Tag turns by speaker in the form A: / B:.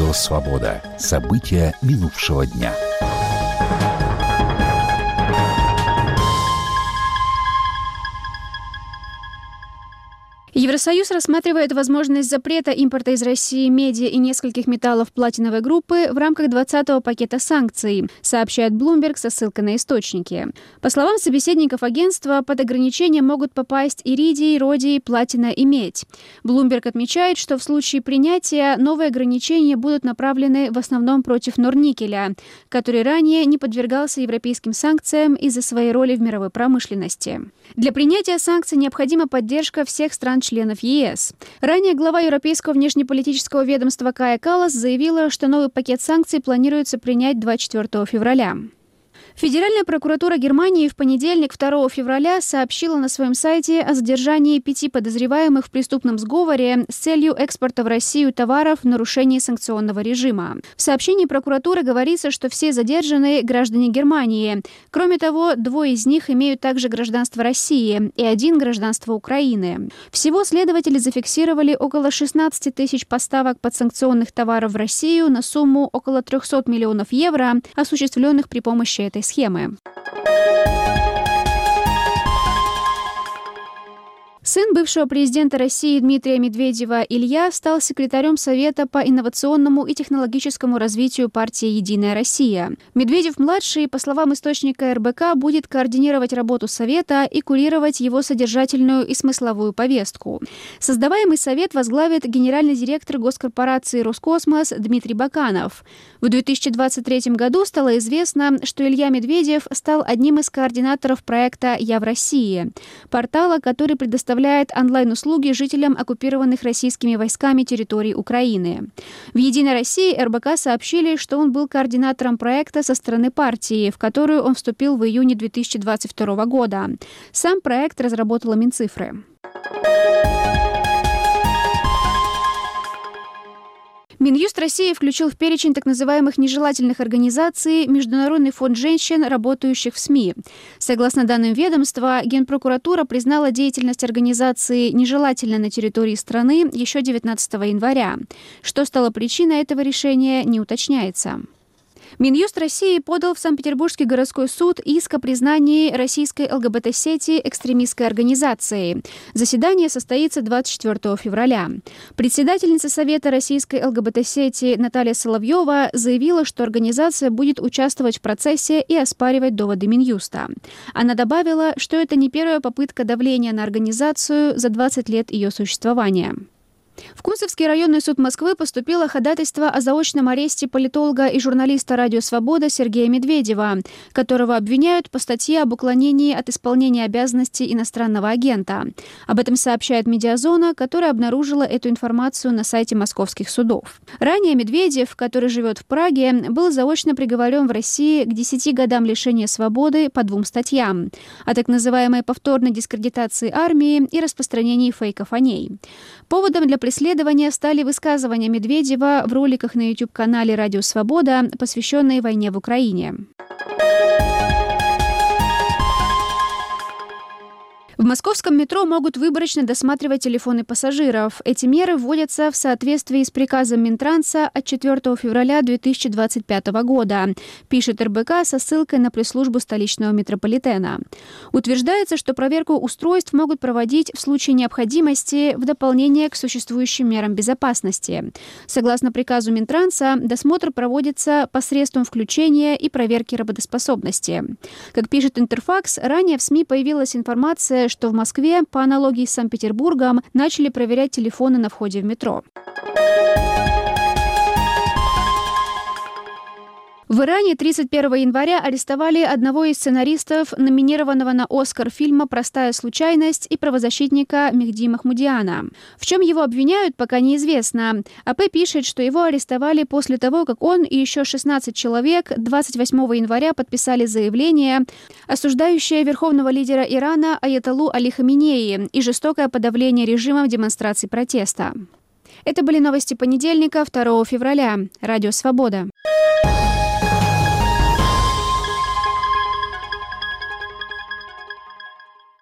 A: Радио «Свобода». События минувшего дня.
B: Евросоюз рассматривает возможность запрета импорта из России меди и нескольких металлов платиновой группы в рамках 20-го пакета санкций, сообщает Bloomberg со ссылкой на источники. По словам собеседников агентства, под ограничения могут попасть иридий, родий, платина и медь. Bloomberg отмечает, что в случае принятия новые ограничения будут направлены в основном против норникеля, который ранее не подвергался европейским санкциям из-за своей роли в мировой промышленности. Для принятия санкций необходима поддержка всех стран-членов ЕС. Ранее глава Европейского внешнеполитического ведомства Кая Каллас заявила, что новый пакет санкций планируется принять 24 февраля. Федеральная прокуратура Германии в понедельник, 2 февраля, сообщила на своем сайте о задержании 5 подозреваемых в преступном сговоре с целью экспорта в Россию товаров в нарушении санкционного режима. В сообщении прокуратуры говорится, что все задержанные – граждане Германии. Кроме того, 2 из них имеют также гражданство России и 1 – гражданство Украины. Всего следователи зафиксировали около 16 тысяч поставок подсанкционных товаров в Россию на сумму около 300 миллионов евро, осуществленных при помощи этой схемы. Сын бывшего президента России Дмитрия Медведева Илья стал секретарем Совета по инновационному и технологическому развитию партии «Единая Россия». Медведев-младший, по словам источника РБК, будет координировать работу Совета и курировать его содержательную и смысловую повестку. Создаваемый Совет возглавит генеральный директор госкорпорации «Роскосмос» Дмитрий Баканов. В 2023 году стало известно, что Илья Медведев стал одним из координаторов проекта «Я в России», портала, который предоставляет онлайн-услуги жителям оккупированных российскими войсками территорий Украины. В «Единой России» РБК сообщили, что он был координатором проекта со стороны партии, в которую он вступил в июне 2022 года. Сам проект разработала Минцифры. Минюст России включил в перечень так называемых нежелательных организаций Международный фонд женщин, работающих в СМИ. Согласно данным ведомства, Генпрокуратура признала деятельность организации нежелательной на территории страны еще 19 января. Что стало причиной этого решения, не уточняется. Минюст России подал в Санкт-Петербургский городской суд иск о признании российской ЛГБТ-сети экстремистской организацией. Заседание состоится 24 февраля. Председательница Совета российской ЛГБТ-сети Наталья Соловьева заявила, что организация будет участвовать в процессе и оспаривать доводы Минюста. Она добавила, что это не первая попытка давления на организацию за 20 лет ее существования. В Кунцевский районный суд Москвы поступило ходатайство о заочном аресте политолога и журналиста «Радио Свобода» Сергея Медведева, которого обвиняют по статье об уклонении от исполнения обязанностей иностранного агента. Об этом сообщает «Медиазона», которая обнаружила эту информацию на сайте московских судов. Ранее Медведев, который живет в Праге, был заочно приговорен в России к 10 годам лишения свободы по 2 статьям о так называемой повторной дискредитации армии и распространении фейков о ней. Поводом для преследования стали высказывания Медведева в роликах на YouTube-канале «Радио Свобода», посвященные войне в Украине. В московском метро могут выборочно досматривать телефоны пассажиров. Эти меры вводятся в соответствии с приказом Минтранса от 4 февраля 2025 года, пишет РБК со ссылкой на пресс-службу столичного метрополитена. Утверждается, что проверку устройств могут проводить в случае необходимости в дополнение к существующим мерам безопасности. Согласно приказу Минтранса, досмотр проводится посредством включения и проверки работоспособности. Как пишет Интерфакс, ранее в СМИ появилась информация, что в Москве, по аналогии с Санкт-Петербургом, начали проверять телефоны на входе в метро. В Иране 31 января арестовали одного из сценаристов, номинированного на «Оскар» фильма «Простая случайность» и правозащитника Мехди Махмудиана. В чем его обвиняют, пока неизвестно. АП пишет, что его арестовали после того, как он и еще 16 человек 28 января подписали заявление, осуждающее верховного лидера Ирана Аятоллу Али Хаминеи и жестокое подавление режима в демонстрации протеста. Это были новости понедельника, 2 февраля. Радио «Свобода».